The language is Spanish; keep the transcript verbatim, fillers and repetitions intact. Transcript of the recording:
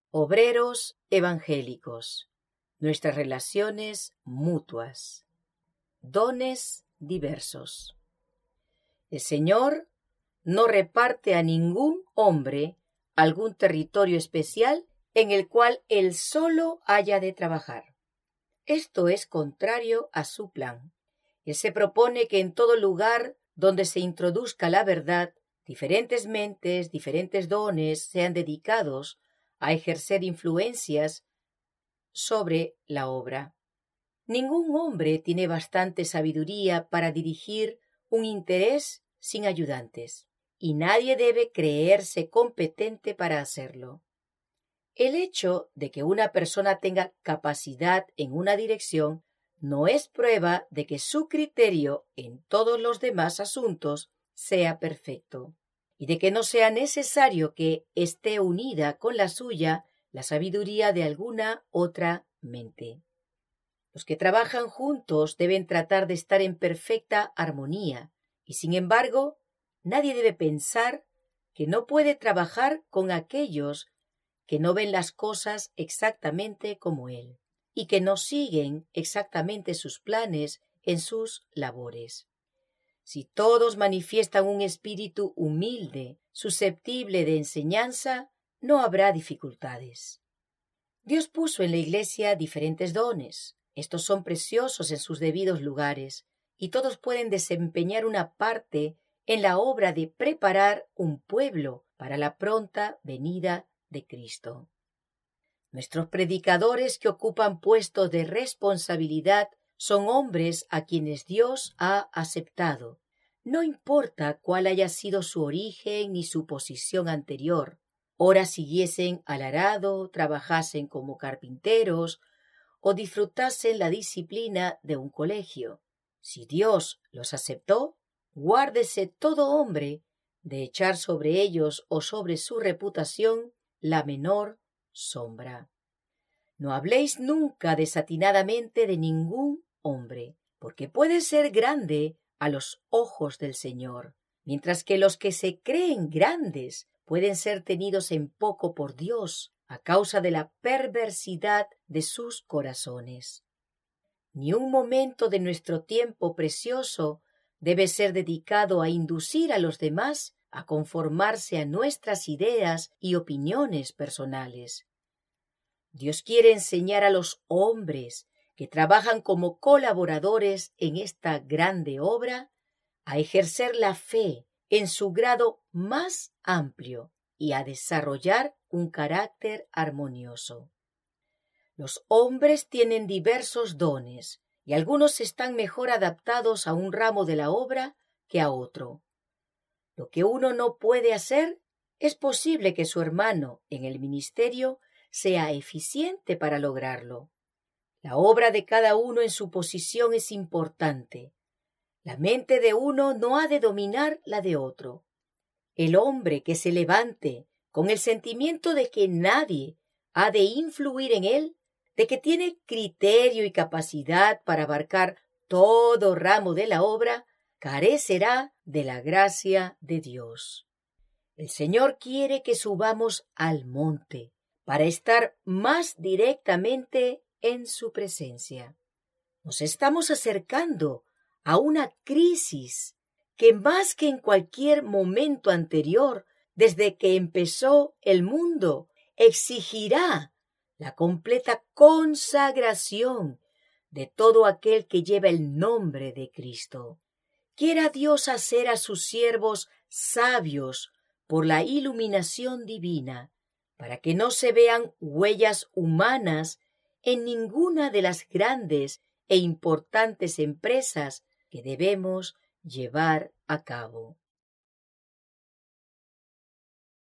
Obreros evangélicos. Nuestras relaciones mutuas. Dones diversos. El Señor no reparte a ningún hombre algún territorio especial en el cual él solo haya de trabajar. Esto es contrario a su plan. Él se propone que en todo lugar donde se introduzca la verdad, diferentes mentes, diferentes dones sean dedicados a ejercer influencias sobre la obra. Ningún hombre tiene bastante sabiduría para dirigir un interés sin ayudantes, y nadie debe creerse competente para hacerlo. El hecho de que una persona tenga capacidad en una dirección no es prueba de que su criterio en todos los demás asuntos sea perfecto, y de que no sea necesario que esté unida con la suya la sabiduría de alguna otra mente. Los que trabajan juntos deben tratar de estar en perfecta armonía, y sin embargo, nadie debe pensar que no puede trabajar con aquellos que no ven las cosas exactamente como él, y que no siguen exactamente sus planes en sus labores. Si todos manifiestan un espíritu humilde, susceptible de enseñanza, no habrá dificultades. Dios puso en la Iglesia diferentes dones. Estos son preciosos en sus debidos lugares, y todos pueden desempeñar una parte en la obra de preparar un pueblo para la pronta venida de Cristo. Nuestros predicadores que ocupan puestos de responsabilidad son hombres a quienes Dios ha aceptado. No importa cuál haya sido su origen ni su posición anterior. Ora siguiesen al arado, trabajasen como carpinteros o disfrutasen la disciplina de un colegio. Si Dios los aceptó, guárdese todo hombre de echar sobre ellos o sobre su reputación la menor sombra. No habléis nunca desatinadamente de ningún hombre, porque puede ser grande a los ojos del Señor, mientras que los que se creen grandes pueden ser tenidos en poco por Dios a causa de la perversidad de sus corazones. Ni un momento de nuestro tiempo precioso debe ser dedicado a inducir a los demás a conformarse a nuestras ideas y opiniones personales. Dios quiere enseñar a los hombres que trabajan como colaboradores en esta grande obra a ejercer la fe en su grado más amplio y a desarrollar un carácter armonioso. Los hombres tienen diversos dones y algunos están mejor adaptados a un ramo de la obra que a otro. Lo que uno no puede hacer, es posible que su hermano en el ministerio sea eficiente para lograrlo. La obra de cada uno en su posición es importante. La mente de uno no ha de dominar la de otro. El hombre que se levante con el sentimiento de que nadie ha de influir en él, de que tiene criterio y capacidad para abarcar todo ramo de la obra, carecerá de la gracia de Dios. El Señor quiere que subamos al monte para estar más directamente en su presencia. Nos estamos acercando a una crisis que más que en cualquier momento anterior, desde que empezó el mundo, exigirá la completa consagración de todo aquel que lleva el nombre de Cristo. Quiera Dios hacer a sus siervos sabios por la iluminación divina, para que no se vean huellas humanas en ninguna de las grandes e importantes empresas que debemos llevar a cabo.